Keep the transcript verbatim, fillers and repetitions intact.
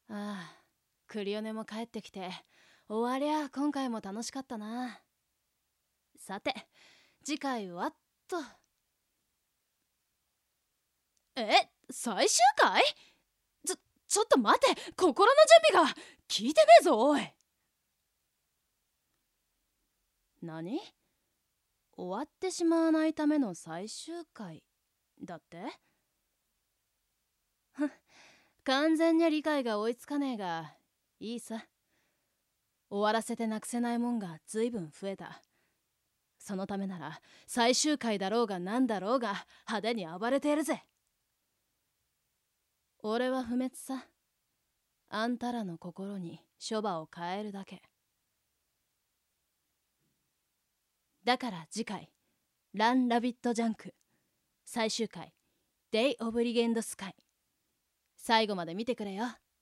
ああ、クリオネも帰ってきて、終わりゃ今回も楽しかったな。さて、次回はっと。え、最終回？ちょ、ちょっと待て、心の準備が聞いてねえぞ、おい。何？終わってしまわないための最終回だって？ふん、完全に理解が追いつかねえが、いいさ。終わらせてなくせないもんがずいぶん増えた。そのためなら最終回だろうがなんだろうが派手に暴れてやるぜ。俺は不滅さ。あんたらの心に処場を変えるだけ。だから次回、ラン・ラビット・ジャンク最終回、デイ・オブ・リゲンド・スカイ。最後まで見てくれよ。